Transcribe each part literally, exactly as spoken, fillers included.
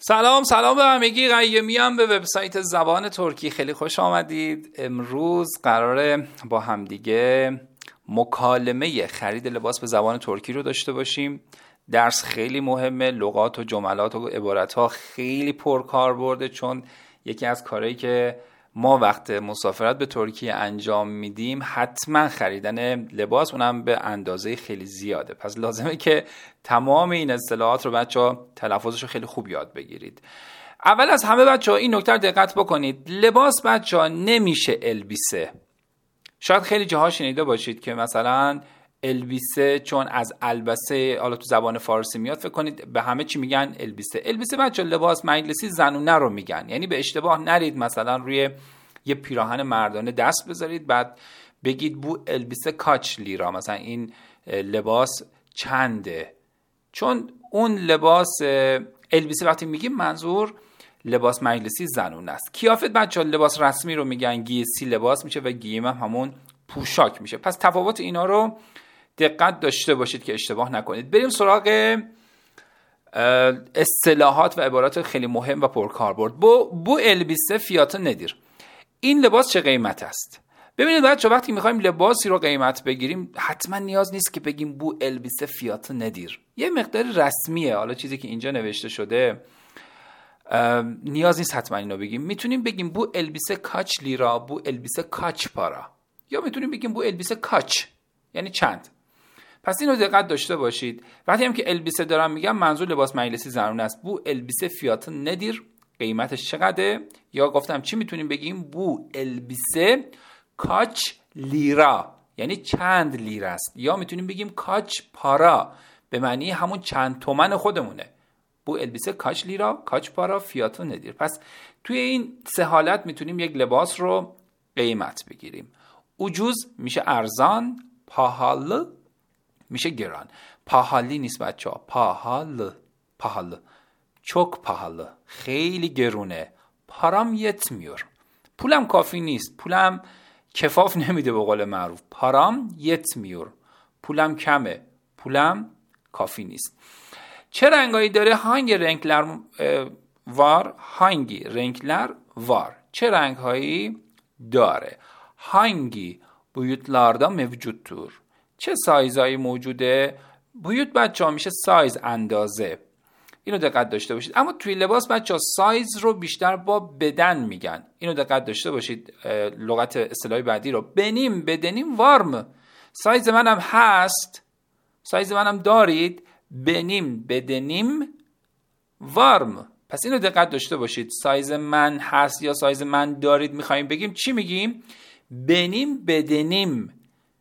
سلام سلام به همگی. قیمی هم به وبسایت زبان ترکی خیلی خوش آمدید. امروز قراره با همدیگه مکالمه خرید لباس به زبان ترکی رو داشته باشیم. درس خیلی مهمه، لغات و جملات و عبارت‌ها خیلی پرکار برده، چون یکی از کارهایی که ما وقت مسافرت به ترکیه انجام میدیم حتما خریدن لباس، اونم به اندازه خیلی زیاده. پس لازمه که تمام این اصطلاحات رو بچه‌ها تلفظش رو خیلی خوب یاد بگیرید. اول از همه بچه‌ها این نکته رو دقت بکنید، لباس بچه‌ها نمیشه البیسه. شاید خیلی جاها شنیده باشید که مثلا البیسه چون از البسه حالا تو زبان فارسی میاد فکر کنید به همه چی میگن البیسه. البیسه بچه لباس مجلسی زنونه رو میگن، یعنی به اشتباه نرید مثلا روی یه پیراهن مردانه دست بذارید بعد بگید بو البیسه کاچ لیرا، مثلا این لباس چنده، چون اون لباس البیسه وقتی میگیم منظور لباس مجلسی زنونه است. کیافت بچه لباس رسمی رو میگن، گیسی لباس میشه و گیم هم همون پوشاک میشه. پس تفاوت اینا رو دقت داشته باشید که اشتباه نکنید. بریم سراغ اصطلاحات و عبارات خیلی مهم و پرکاربرد. بو بو البیسه فیات ندیر، این لباس چه قیمت است؟ ببینید بچه وقتی میخوایم لباسی رو قیمت بگیریم حتما نیاز نیست که بگیم بو البیسه فیات ندیر، یه مقدار رسمیه. حالا چیزی که اینجا نوشته شده نیاز نیست حتما اینو بگیم. میتونیم بگیم بو البیسه کاچ لیرا، بو البیسه کاچ پارا، یا میتونیم بگیم بو البیسه کاچ، یعنی چند. پس اینو دقت داشته باشید. وقتی هم که البیسه دارم میگم منظور لباس مجلسی زنونه است. بو البیسه فیات ندیر، قیمتش چقدره؟ یا گفتم چی میتونیم بگیم؟ بو البیسه کاچ لیرا، یعنی چند لیره است. یا میتونیم بگیم کاچ پارا، به معنی همون چند تومن خودمونه. بو البیسه کاچ لیرا، کاچ پارا، فیات ندیر. پس توی این سه حالت میتونیم یک لباس رو قیمت بگیریم. اوجوز میشه ارزان، پاهال میشه گران. پاهالی نیست بچه ها، پاهال، پاهال، çok pahalı، خیلی گرونه. پارام yetmiyor، پولم کافی نیست، پولم کفاف نمیده به قول معروف. پارام yetmiyor، پولم کمه، پولم کافی نیست. چه رنگایی داره؟ hangi renkler var، hangi renkler var، چه رنگهایی داره؟ hangi boyutlarda mevcuttur، چه سایزهایی موجوده؟ boyut بچه ها میشه سایز، اندازه. اینو دقت داشته باشید. اما توی لباس بچه ها سایز رو بیشتر با بدن میگن، اینو دقت داشته باشید. لغت اصطلاحی بعدی رو بنیم بدنیم وارم، سایز منم هست، سایز منم دارید. بنیم بدنیم وارم، پس اینو دقت داشته باشید. سایز من هست یا سایز من دارید میخواییم بگیم چی میگیم؟ بنیم بدنیم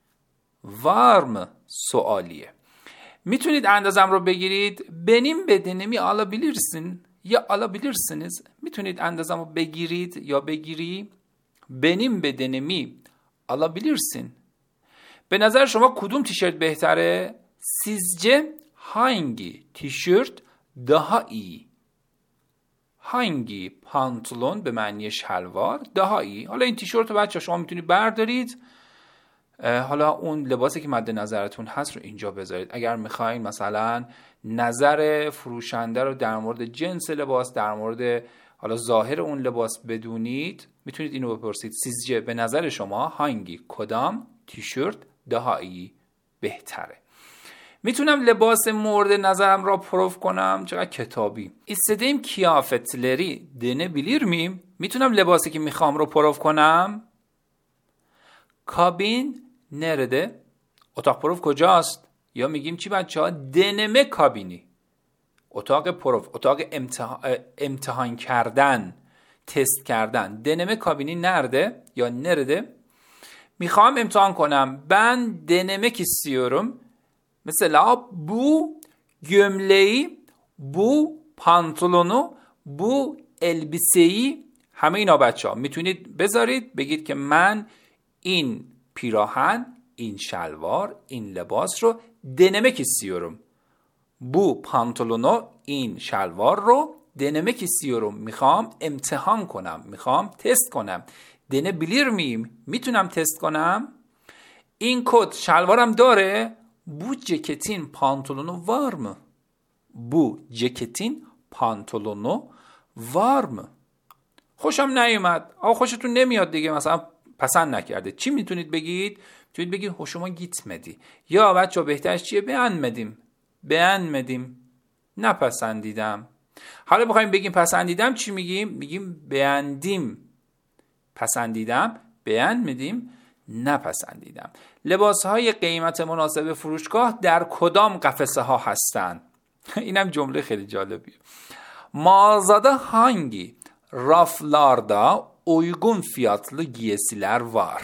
وارم، سوالیه. میتونید اندازم رو بگیرید. بنیم بدنمی alabilirsin یا alabilirsiniz، میتونید اندازم رو بگیرید یا بگیری. بنیم بدنمی alabilirsin. به نظر شما کدوم تیشرت بهتره؟ sizce hangi tişört daha iyi؟ hangi pantolon به معنی شلوار daha iyi. حالا این تیشرت رو بچه شما میتونید بردارید، حالا اون لباسی که مد نظرتون هست رو اینجا بذارید. اگر میخواین مثلا نظر فروشنده رو در مورد جنس لباس، در مورد حالا ظاهر اون لباس بدونید، میتونید اینو بپرسید. سیزجه به نظر شما هانگی کدام تیشرت دهایی بهتره؟ میتونم لباس مورد نظرم را پروف کنم؟ چقدر کتابی. استدیم کیافتلری دنه بیلیر میم، میتونم لباسی که میخوام رو پروف کنم؟ کابین نرده؟ اتاق پروف کجاست؟ یا میگیم چی بچه ها؟ دنمه کابینی، اتاق پروف، اتاق امتحان, امتحان کردن، تست کردن. دنمه کابینی نرده یا نرده؟ میخوام امتحان کنم. ben denemek istiyorum. Mesela bu gömleği, bu pantolonu, bu elbiseyi، همه اینا بچه ها میتونید بذارید بگید که من این پیراهن، این شلوار، این لباس رو denemek istiyorum. bu pantolonu، این شلوار رو denemek istiyorum، میخوام امتحان کنم، میخوام تست کنم. denebilir miyim؟ میتونم تست کنم. این کت شلوارم داره؟ bu ceketin pantolonu var mı؟ bu ceketin pantolonu var mı؟ خوشم نیومد. آقا خوشتون نمیاد دیگه، مثلا پسند نکرده. چی میتونید بگید؟ میتونید بگید hoşuma gitmedi. یا بچه بهترش چیه؟ beğenmedim. beğenmedim. نپسندیدم. حالا بخوایم بگیم پسندیدم چی میگیم؟ میگیم beğendim. پسندیدم. beğenmedim. نپسندیدم. لباسهای قیمت مناسب فروشگاه در کدام قفسه ها هستند؟ اینم جمله خیلی جالبیه. Mağazada hangi raflarda uygun fiyatlı giysiler var؟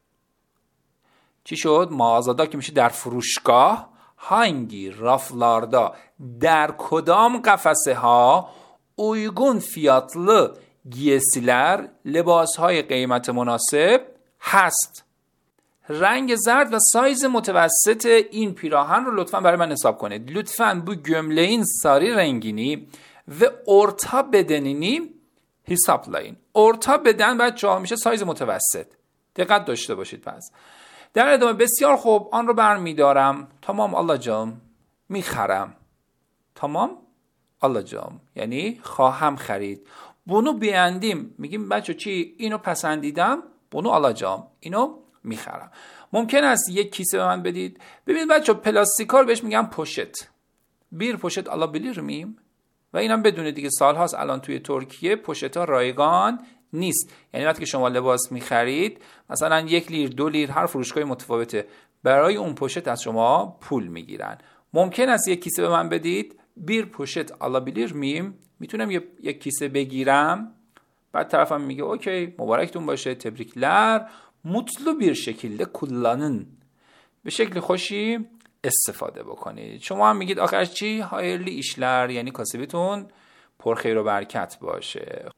چی شد؟ mağazada که میشه در فروشگاه، hangi raflarda در کدام قفسه ها uygun fiyatlı giysiler، لباسهای قیمت مناسب هست. رنگ زرد و سایز متوسط این پیراهن رو لطفاً برای من حساب کنید. لطفاً bu gömleğin sarı rengini ve orta bedenini hesaplayın. orta beden بچه‌ها میشه سایز متوسط. دقت داشته باشید. پس در ادامه بسیار خوب، آن رو برمیدارم. تمام alacağım. میخرم. تمام alacağım. یعنی خواهم خرید. bunu beğendim. میگیم بچه چی؟ اینو پسندیدم. bunu alacağım. اینو میخرم. ممکن است یک کیسه به من بدید. ببینید بچه پلاستیکا رو بهش میگم پوشت. bir poşet alabilir miyim؟ و اینم بدونه دیگه سالهاست الان توی ترکیه پوشت‌ها رایگان نیست. یعنی وقتی که شما لباس میخرید مثلا یک لیر دو لیر هر فروشگاه متفاوته، برای اون پوشت از شما پول میگیرن. ممکن است یک کیسه به من بدید. bir poşet alabilir miyim؟ میتونم یک کیسه بگیرم؟ بعد طرفم میگه اوکی مبارکتون باشه، tebrikler، mutlu bir şekilde kullanın. به شکل خوشی استفاده بکنید. شما هم میگید آخرش چی؟ hayırlı işler، یعنی کاسبتون پرخیر و برکت باشه.